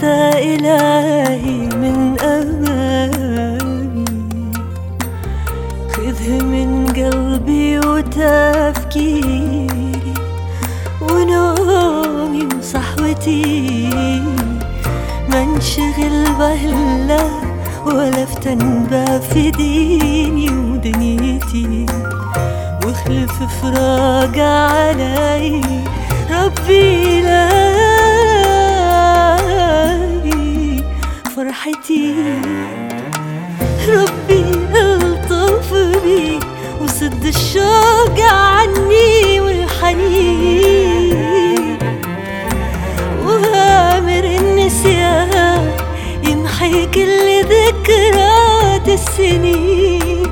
حتى إلهي من أمامي، خذه من قلبي وتفكيري ونومي وصحوتي، ما انشغل بهلا ولا افتن في ديني ودنيتي، واخلف فراق علي ربي لاي فرحتي. ربي الطف بي وسد الشوق عني والحنين، وامر النسيان يمحي كل ذكرات السنين.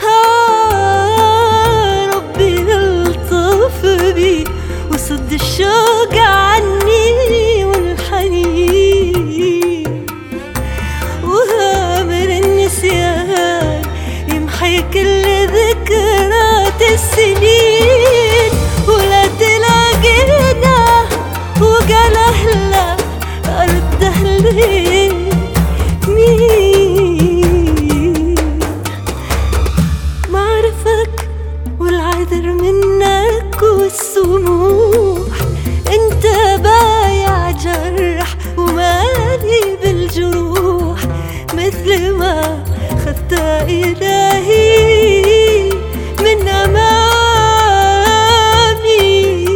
ربي الطف بي وسد الشوق عني والحنين، وامر النسيان يمحي كل ذكرات السنين. ولا تلاقينا وقال أهلا أرده لي مين، معرفك والعذر منك والسموح، انت بايع جرح ومالي بالجروح، مثل ما خذت إلهي من أمامي،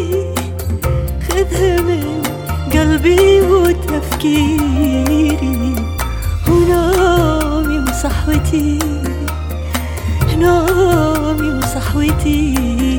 خذه من قلبي وتفكيري ونومي وصحوتي، نومي وصحوتي.